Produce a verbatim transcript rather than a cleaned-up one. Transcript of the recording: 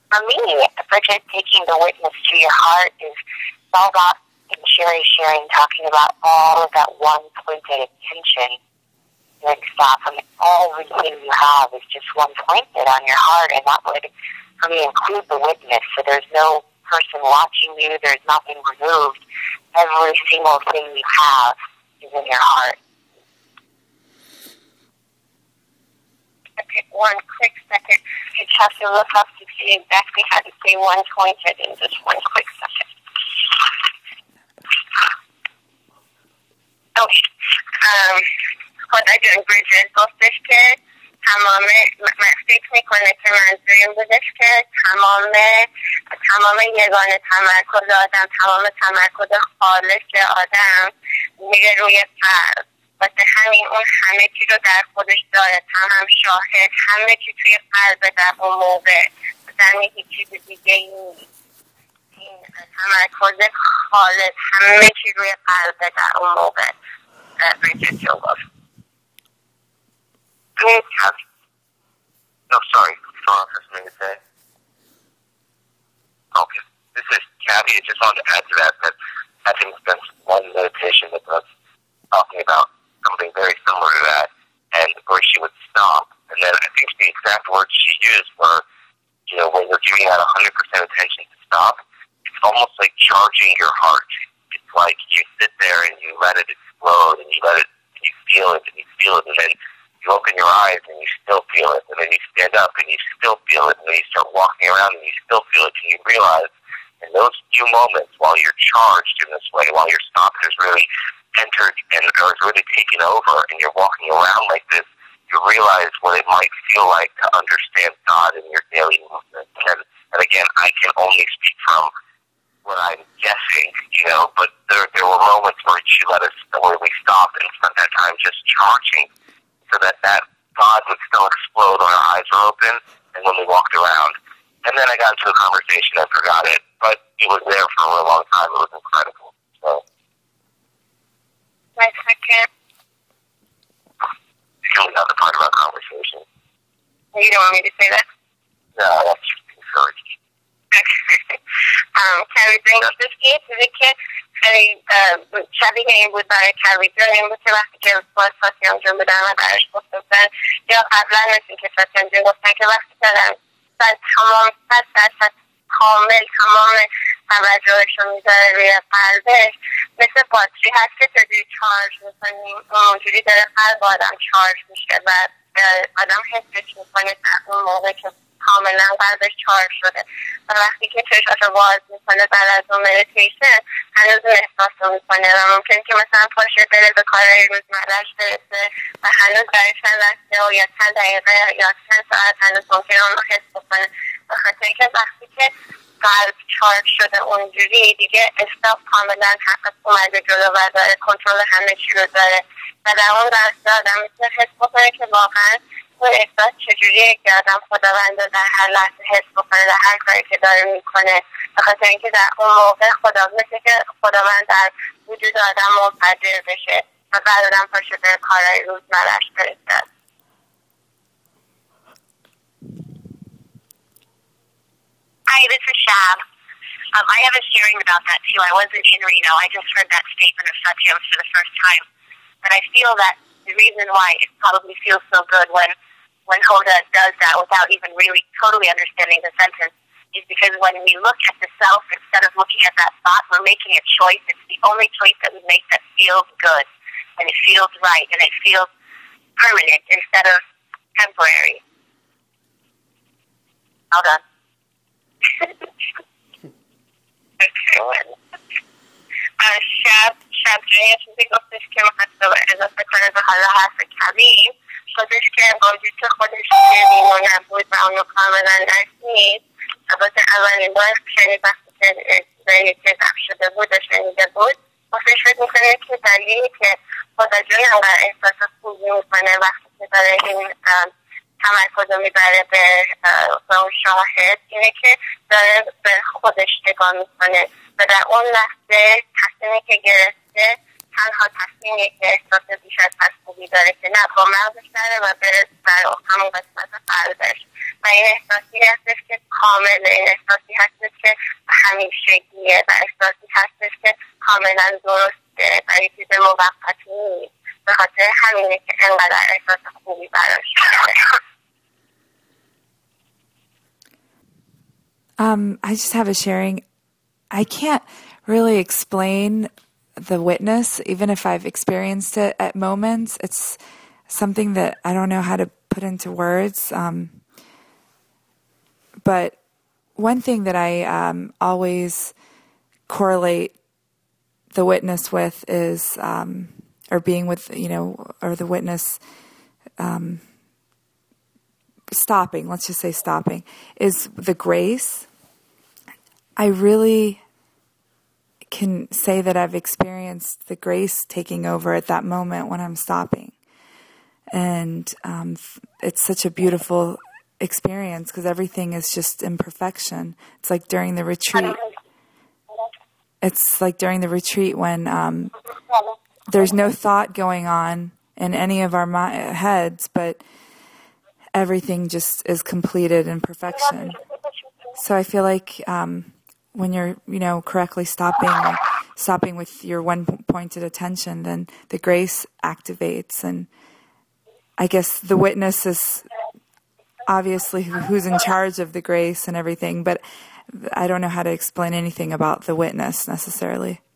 for me, Bridget, taking the witness to your heart is all about, and Sherry sharing, talking about all of that one pointed attention. Like stop, and everything you have is just one pointed on your heart, and that would, for me, include the witness. So there's no person watching you, there's nothing removed. Every single thing you have is in your heart. Okay, one quick second. I just have to look up to see exactly how to say one pointed in just one quick second. Okay. Um, خدا جون بریجت گفتش که تمام فکر میکنه که منظور این بودش که تمام تمام یگانه تمرکز آدم، تمام تمرکز خالص آدم میره روی قلب. واسه همین اون همه چی رو در خودش داره، هم شاهد، همه چی توی قلب در اون موقع، مثلا هیچ چیز دیگه ای نیست. این تمرکز خالص همه چی روی قلب در اون موقع. بریجت جون گفت. No, sorry. Still on for something to say? Okay. This is Kathy. I just wanted to add to that that I think that's one meditation that was talking about something very similar to that, and where she would stop. And then I think the exact words she used were, you know, when you're giving that one hundred percent attention to stop, it's almost like charging your heart. It's like you sit there and you let it explode, and you let it, and you feel it, and you feel it, and then you open your eyes and you still feel it, and then you stand up and you still feel it, and then you start walking around and you still feel it, and you realize in those few moments while you're charged in this way, while your stop has really entered and or is really taken over, and you're walking around like this, you realize what it might feel like to understand God in your daily movement. And, and again, I can only speak from what I'm guessing, you know, but there there were moments where she let us, where we stopped and spent that time just charging, so that that God would still explode when our eyes were open and when we walked around. And then I got into a conversation and forgot it, but it was there for a really long time. It was incredible. So. Wait a second. You can leave out the part about conversation. You don't want me to say that? No, that's just encouraged. um, Carrie brings this key to the kid. خیلی شبیه این بود برای کاریجا، این بود که وقتی که باز فاطیام جون بودن و برش گفتن یا قبلا مثل که فاطیام جون گفتن که وقتی دارن صد تمام صد درصد کامل تمام توجهش رو میذاره روی قلبش، مثل باتری هست که تجوری چارج میکنیم، اونجوری داره قلب آدم چارج میشه و آدم حسش میکنه در اون موقع که کاملا قلبش چارج شده و وقتی که چشمش رو باز میکنه بعد از اون مدیتیشن هنوز اون احساس رو میکنه و ممکنه که مثلا پاشه بره به کارهای روزمره‌اش برسه و هنوز برای چند لحظه یا چند دقیقه یا چند ساعت هنوز ممکنه اون رو حس بکنه، به خاطر اینکه وقتی که قلب چارج شده اونجوری دیگه استاپ کاملا حقیقت اومده جلو و داره کنترل همه چی رو داره و در اون لحظه آدم میتونه حس بکنه که واقعا اون احساس چجوریه که آدم خداوند رو در هر لحظه حس بکنه در هر کاری که داره میکنه، به خاطر اینکه در اون موقع خدا مثل که خداوند در وجود آدم منفجر بشه و بعد آدم پاشه به کارهای روزمره‌اش برسه. Hi, this is Shab. Um, I have a sharing about that too. I wasn't in Reno. I just heard that statement of Satyam's for the first time. But I feel that the reason why it probably feels so good when when Hoda does that without even really totally understanding the sentence is because when we look at the self, instead of looking at that thought, we're making a choice. It's the only choice that we make that feels good, and it feels right, and it feels permanent instead of temporary. Well done. شب شب جایی چیزی گفتش که محصول اضافه کنه به حالا حرف کبیر خودش که با وجود که خودش بیرون نبود و اونو کاملا نشنید البته اولین بار شنید وقتی که چیزایی که ضبط شده بود و شنیده بود خودش فکر میکنه که دلیلی که خدا جایی انقدر احساس خوبی میکنه وقتی که داره این تمرکز رو میبره به اون شاهد اینه که داره به خودش نگاه میکنه و در اون لحظه تصمیمی که گرفته تنها تصمیمی که احساس بیش از پس خوبی داره که نه با مغزش داره و بره بر همون قسمت قلبش و این احساسی هستش که کامل، این احساسی هستش که همیشگیه و احساسی هستش که کاملا درسته و یه چیز موقتی نیست. به خاطر همینه که انقدر احساس خوبی براش میشه. Um, I just have a sharing. I can't really explain the witness, even if I've experienced it at moments. It's something that I don't know how to put into words. Um, but one thing that I um, always correlate the witness with is, um, or being with, you know, or the witness um, stopping, let's just say stopping, is the grace. I really can say that I've experienced the grace taking over at that moment when I'm stopping. And um, it's such a beautiful experience because everything is just imperfection. It's like during the retreat. It's like during the retreat when um, there's no thought going on in any of our mi- heads, but everything just is completed in perfection. So I feel like um, when you're, you know, correctly stopping, or stopping with your one-pointed attention, then the grace activates. And I guess the witness is obviously who's in charge of the grace and everything, but I don't know how to explain anything about the witness necessarily.